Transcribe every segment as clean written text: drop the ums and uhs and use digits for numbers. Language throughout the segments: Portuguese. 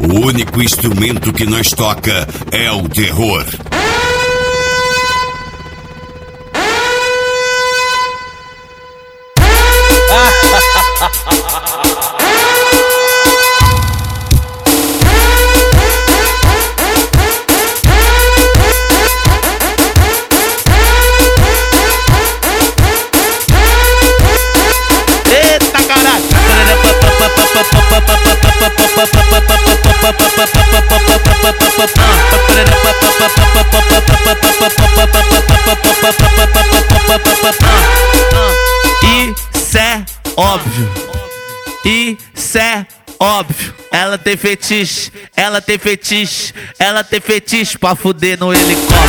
O único instrumento que nós toca é o terror. Eita caralho! Isso é óbvio. Isso é óbvio. Ela tem fetiche, ela tem fetiche, ela tem fetiche pra fuder no helicóptero.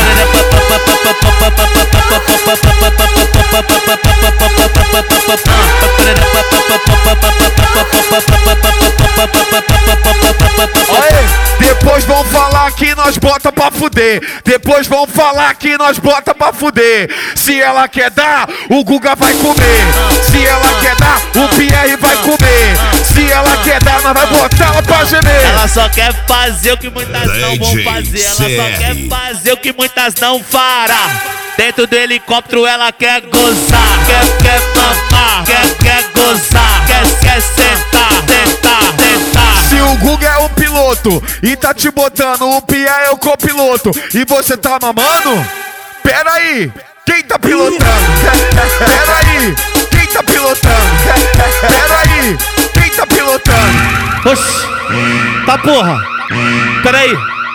Depois vão falar que nós bota pra fuder. Depois vão falar que nós bota pra fuder. Se ela quer dar, o Guga vai comer. Se ela quer dar, o Pierre vai comer. Se ela quer dar, nós vai botar ela pra gemer. Ela só quer fazer o que muitas não vão fazer. Ela só quer fazer o que muitas não fará. Dentro do helicóptero ela quer gozar, quer mamar, quer gozar, quer sentar, sentar. Se o Guga é o piloto e tá te botando, o Pierre é o copiloto e você tá mamando? Pera aí, quem tá pilotando? Pera aí, quem tá pilotando? Pera aí, quem tá pilotando? Oxi, tá porra. Peraí.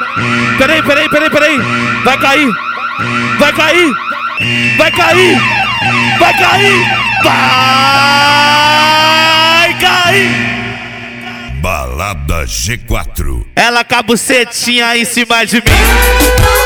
Vai cair. Vai cair. Vai cair. Balada G4. Ela com a bucetinha em cima de mim.